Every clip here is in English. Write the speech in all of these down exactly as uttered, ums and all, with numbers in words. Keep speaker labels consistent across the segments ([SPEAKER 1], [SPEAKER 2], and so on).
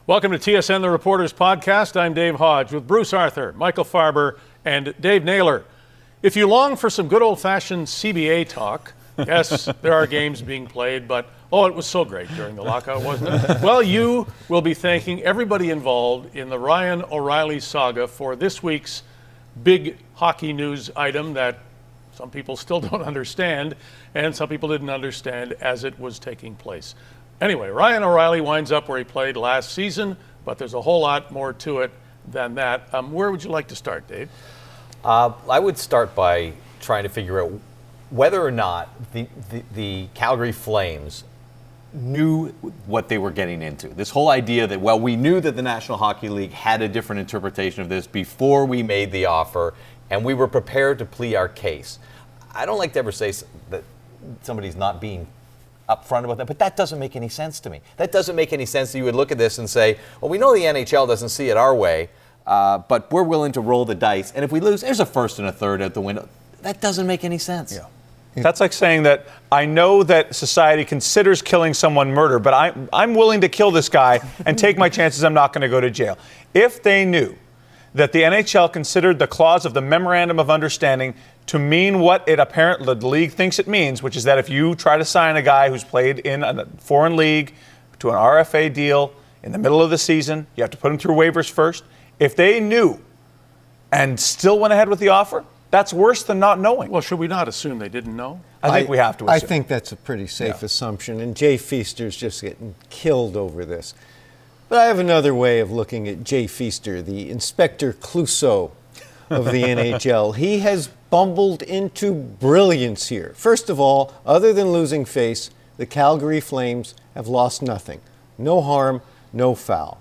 [SPEAKER 1] Welcome to T S N The Reporters Podcast. I'm Dave Hodge with Bruce Arthur, Michael Farber, and Dave Naylor. If you long for some good old-fashioned C B A talk, yes, there are games being played, but oh, it was so great during the lockout, wasn't it? Well, you will be thanking everybody involved in the Ryan O'Reilly saga for this week's big hockey news item that some people still don't understand, and some people didn't understand as it was taking place. Anyway, Ryan O'Reilly winds up where he played last season, but there's a whole lot more to it than that. Um, where would you like to start, Dave?
[SPEAKER 2] Uh, I would start by trying to figure out whether or not the, the, the Calgary Flames knew what they were getting into. This whole idea that, well, we knew that the National Hockey League had a different interpretation of this before we made the offer, and we were prepared to plead our case. I don't like to ever say that somebody's not being upfront about that, but that doesn't make any sense to me. That doesn't make any sense that you would look at this and say, well, we know the N H L doesn't see it our way, uh, but we're willing to roll the dice, and if we lose, there's a first and a third out the window. That doesn't make any sense.
[SPEAKER 3] Yeah. That's like saying that I know that society considers killing someone murder, but I, I'm willing to kill this guy and take my chances I'm not going to go to jail. If they knew that the N H L considered the clause of the Memorandum of Understanding to mean what it apparently the league thinks it means, which is that if you try to sign a guy who's played in a foreign league to an R F A deal in the middle of the season, you have to put him through waivers first. If they knew and still went ahead with the offer, that's worse than not knowing.
[SPEAKER 1] Well, should we not assume they didn't know?
[SPEAKER 3] I think I, we have to assume.
[SPEAKER 4] I think that's a pretty safe yeah. assumption, and Jay Feaster's just getting killed over this. But I have another way of looking at Jay Feaster, the Inspector Clouseau of the N H L. He has bumbled into brilliance here. First of all, other than losing face, the Calgary Flames have lost nothing. No harm, no foul.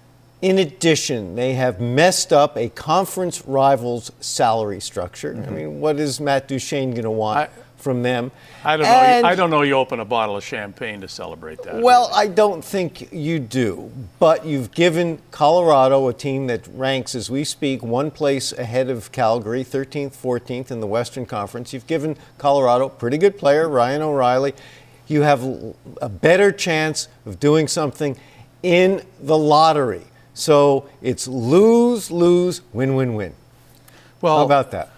[SPEAKER 4] In addition, they have messed up a conference rival's salary structure. Mm-hmm. I mean, what is Matt Duchene going to want I, from them?
[SPEAKER 1] I don't and, know. I don't know you open a bottle of champagne to celebrate that.
[SPEAKER 4] Well, really. I don't think you do. But you've given Colorado, a team that ranks, as we speak, one place ahead of Calgary, thirteenth, fourteenth in the Western Conference. You've given Colorado, pretty good player, Ryan O'Reilly. You have a better chance of doing something in the lottery. So it's lose, lose, win, win, win. Well, how about that?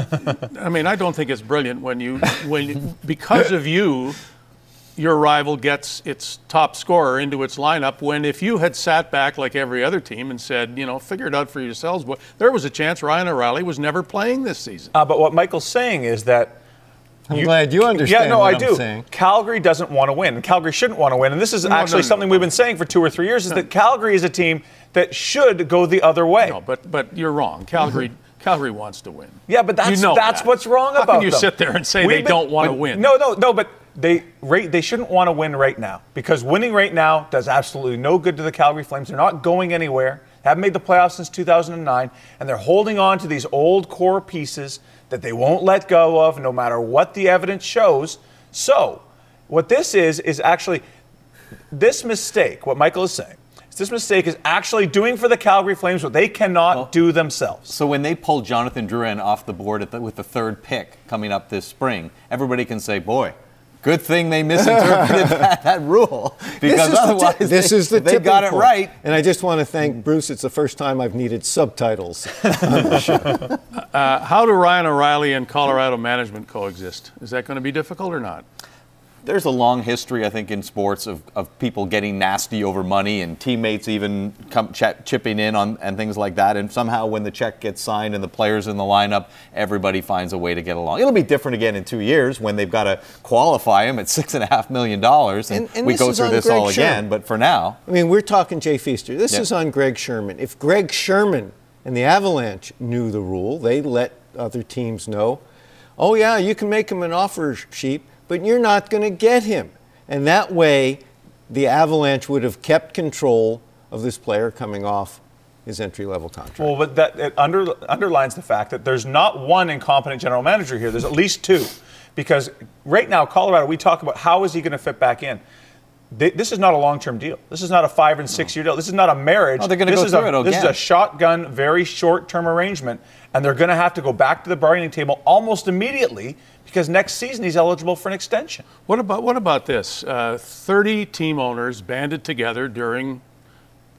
[SPEAKER 1] I mean, I don't think it's brilliant when you, when because of you, your rival gets its top scorer into its lineup. When if you had sat back like every other team and said, you know, figure it out for yourselves, but there was a chance Ryan O'Reilly was never playing this season.
[SPEAKER 3] Uh, but what Michael's saying is that.
[SPEAKER 4] I'm you, glad you understand.
[SPEAKER 3] Yeah, no,
[SPEAKER 4] what
[SPEAKER 3] I
[SPEAKER 4] I'm
[SPEAKER 3] do.
[SPEAKER 4] Saying.
[SPEAKER 3] Calgary doesn't want to win, and Calgary shouldn't want to win. And this is no, actually no, no, something no. we've been saying for two or three years: is no. that Calgary is a team that should go the other way.
[SPEAKER 1] No, but but you're wrong. Calgary Calgary wants to win.
[SPEAKER 3] Yeah, but that's
[SPEAKER 1] you know
[SPEAKER 3] that's
[SPEAKER 1] that.
[SPEAKER 3] what's wrong
[SPEAKER 1] How
[SPEAKER 3] about
[SPEAKER 1] can you
[SPEAKER 3] them?
[SPEAKER 1] sit there and say
[SPEAKER 3] We've
[SPEAKER 1] they
[SPEAKER 3] been,
[SPEAKER 1] don't want to
[SPEAKER 3] but,
[SPEAKER 1] win?
[SPEAKER 3] No, no, no. But they right, they shouldn't want to win right now, because winning right now does absolutely no good to the Calgary Flames. They're not going anywhere. They haven't made the playoffs since two thousand nine, and they're holding on to these old core pieces that they won't let go of, no matter what the evidence shows. So, what this is, is actually this mistake, what Michael is saying, is this mistake is actually doing for the Calgary Flames what they cannot well, do themselves.
[SPEAKER 2] So when they pull Jonathan Drouin off the board at the, with the third pick coming up this spring, everybody can say, boy, good thing they misinterpreted that, that rule. Because
[SPEAKER 4] this
[SPEAKER 2] otherwise
[SPEAKER 4] the t- this
[SPEAKER 2] they,
[SPEAKER 4] is the
[SPEAKER 2] they got it
[SPEAKER 4] point.
[SPEAKER 2] right.
[SPEAKER 4] And I just want to thank Bruce. It's the first time I've needed subtitles on the show.
[SPEAKER 1] Uh, how do Ryan O'Reilly and Colorado management coexist? Is that going to be difficult or not?
[SPEAKER 2] There's a long history, I think, in sports of, of people getting nasty over money and teammates even come ch- chipping in on and things like that. And somehow when the check gets signed and the players in the lineup, everybody finds a way to get along. It'll be different again in two years when they've got to qualify him at six and a half million dollars, and, and, and we go through this Greg all Sherman. again. But for now,
[SPEAKER 4] I mean, we're talking Jay Feaster. This
[SPEAKER 2] yeah.
[SPEAKER 4] is on Greg Sherman. If Greg Sherman and the Avalanche knew the rule, they let other teams know. Oh yeah, you can make him an offer sheet, but you're not going to get him. And that way, the Avalanche would have kept control of this player coming off his entry-level contract.
[SPEAKER 3] Well, but that it under, underlines the fact that there's not one incompetent general manager here. There's at least two. Because right now, Colorado, we talk about how is he going to fit back in. They, this is not a long-term deal. This is not a five- and six-year deal. This is not a marriage.
[SPEAKER 2] Oh, they're going to
[SPEAKER 3] this
[SPEAKER 2] go
[SPEAKER 3] is
[SPEAKER 2] through
[SPEAKER 3] a,
[SPEAKER 2] it again.
[SPEAKER 3] This is a shotgun, very short-term arrangement, and they're going to have to go back to the bargaining table almost immediately because next season he's eligible for an extension.
[SPEAKER 1] What about what about this? Uh, thirty team owners banded together during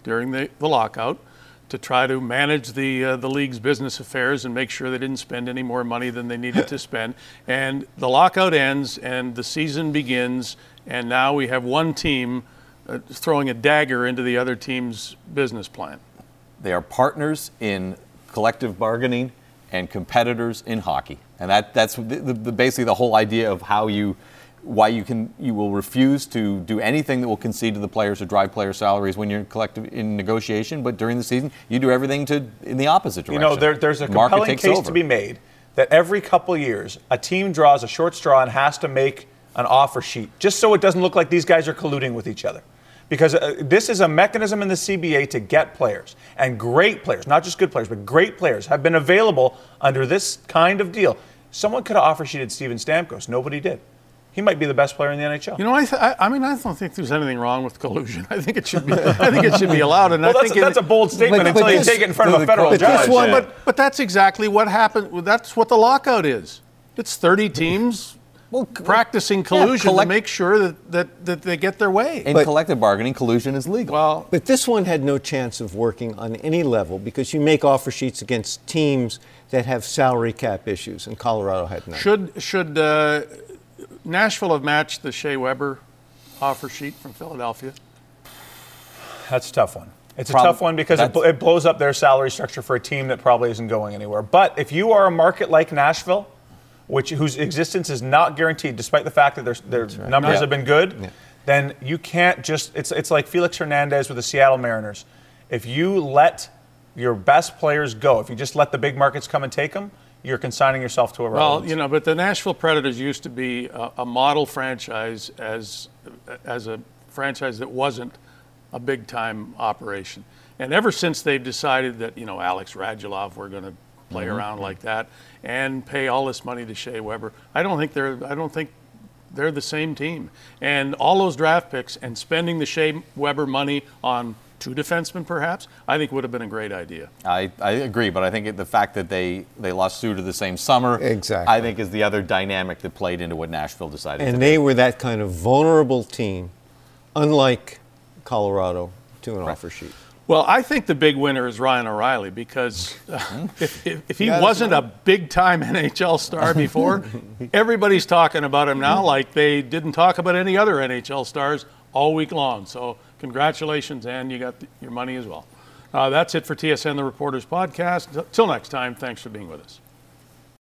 [SPEAKER 1] during the, the lockout to try to manage the uh, the league's business affairs and make sure they didn't spend any more money than they needed to spend. And the lockout ends and the season begins, and now we have one team uh, throwing a dagger into the other team's business plan.
[SPEAKER 2] They are partners in collective bargaining and competitors in hockey. And that, that's the, the, basically the whole idea of how you, why you can, you will refuse to do anything that will concede to the players or drive player salaries when you're in collective in negotiation. But during the season, you do everything to in the opposite direction.
[SPEAKER 3] You know, there, there's a compelling case
[SPEAKER 2] over.
[SPEAKER 3] to be made that every couple years a team draws a short straw and has to make an offer sheet just so it doesn't look like these guys are colluding with each other. Because uh, this is a mechanism in the C B A to get players, and great players, not just good players, but great players have been available under this kind of deal. Someone could have offer sheeted Steven Stamkos. Nobody did. He might be the best player in the N H L.
[SPEAKER 1] You know, I, th- I, I mean, I don't think there's anything wrong with collusion. I think it should be. I think it should be allowed. And
[SPEAKER 3] well,
[SPEAKER 1] I
[SPEAKER 3] that's,
[SPEAKER 1] think
[SPEAKER 3] that's
[SPEAKER 1] it,
[SPEAKER 3] a bold statement
[SPEAKER 4] but,
[SPEAKER 3] until
[SPEAKER 4] but
[SPEAKER 3] you
[SPEAKER 4] this,
[SPEAKER 3] take it in front of a federal
[SPEAKER 4] but
[SPEAKER 3] judge.
[SPEAKER 4] This one,
[SPEAKER 1] but but that's exactly what happened. That's what the lockout is. It's thirty teams. Well, practicing collusion yeah, collect- to make sure that, that, that they get their way.
[SPEAKER 2] In
[SPEAKER 4] but,
[SPEAKER 2] collective bargaining, collusion is legal.
[SPEAKER 1] Well,
[SPEAKER 4] but this one had no chance of working on any level because you make offer sheets against teams that have salary cap issues, and Colorado had none.
[SPEAKER 1] Should should uh, Nashville have matched the Shea Weber offer sheet from Philadelphia?
[SPEAKER 3] That's a tough one. It's
[SPEAKER 2] Prob-
[SPEAKER 3] a tough one because it, bl- it blows up their salary structure for a team that probably isn't going anywhere. But if you are a market like Nashville, which whose existence is not guaranteed, despite the fact that their, their right. numbers
[SPEAKER 2] yeah.
[SPEAKER 3] have been good,
[SPEAKER 2] yeah.
[SPEAKER 3] then you can't just, it's it's like Felix Hernandez with the Seattle Mariners. If you let your best players go, if you just let the big markets come and take them, you're consigning yourself to a relevance.
[SPEAKER 1] Well, you know, but the Nashville Predators used to be a, a model franchise as as a franchise that wasn't a big-time operation. And ever since they've decided that, you know, Alex Radulov, we're going to play mm-hmm. around like that and pay all this money to Shea Weber, I don't think they're I don't think they're the same team. And all those draft picks and spending the Shea Weber money on two defensemen perhaps, I think would have been a great idea.
[SPEAKER 2] I, I agree, but I think the fact that they, they lost Suter the same summer,
[SPEAKER 4] exactly.
[SPEAKER 2] I think is the other dynamic that played into what Nashville decided
[SPEAKER 4] and
[SPEAKER 2] to do.
[SPEAKER 4] And they were that kind of vulnerable team, unlike Colorado, to an right. offer sheet.
[SPEAKER 1] Well, I think the big winner is Ryan O'Reilly because uh, if, if, if he wasn't a big-time N H L star before, everybody's talking about him now like they didn't talk about any other N H L stars all week long. So congratulations, and you got the, your money as well. Uh, that's it for T S N The Reporters Podcast. Till next time, thanks for being with us.